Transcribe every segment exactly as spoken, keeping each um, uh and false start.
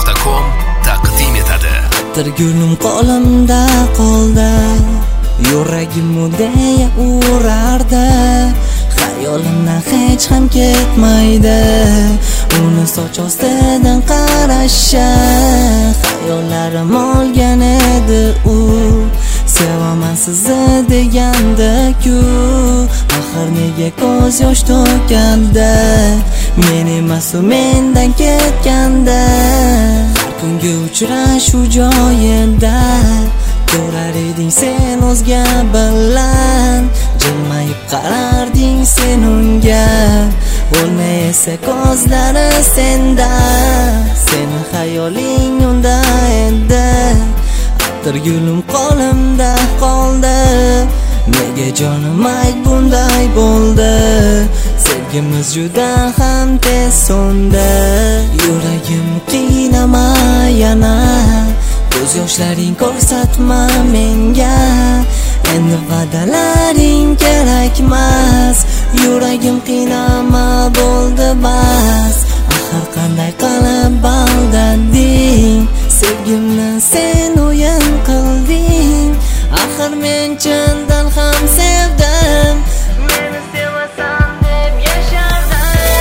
nuqta com taqdim etadi. Atirgulim qo'limda qoldi, yuragim deya urardi, xayolimdan hech ham ketmaydi uni soch ostidan qarasha. Xayollarim olgan edi u, sevaman sizni deganda-ku, axir nega ko'z yosh to'kanda, men emas u mendan ketganda. Har kungi uchrashuv joyida ko'rar eding sen o'zga bilan, jilmayib qararding sen unga, bo'lmay esa ko'zlari senda, seni xayoling unda edi. Atirgulim qo'limda qoldi, nega jonim ay bunday bo'ldi, sevgimiz juda ham tez so'ndi. Yuragim qiynama yana, ko'z yoshlaring ko'rsatma menga, endi va'dalaring kerakmas, yuragim qiynama bo'ldi bas. Axir qanday qilib aldading, sevgimni sen o'yin qilding, axir men chindan ham sevdim, meni sevasan deb yashardim.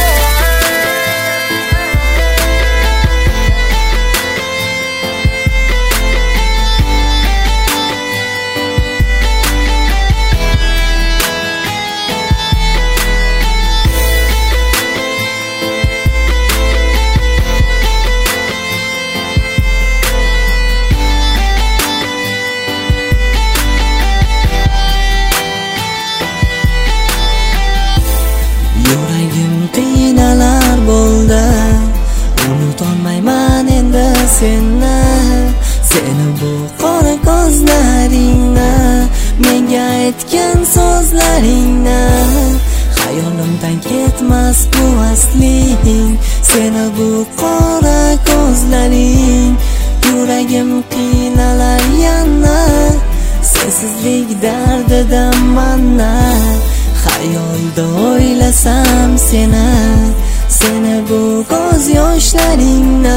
Yuragim qiynalar bo'ldi, unutolmayman endi seni, seni bu qora ko'zlaringni, menga aytgan so'zlaringni, xayolimdan ketmas bu asling, seni bu qora ko'zlaring. Yuragim qiynalar yana, sensizlik dardidan mana, xayolda o'ylasam seni, seni bu ko'z yoshlaringni.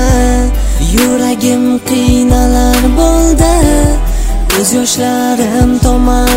Yuragim qiynalar bo'ldi, ko'z yoshlarim tomar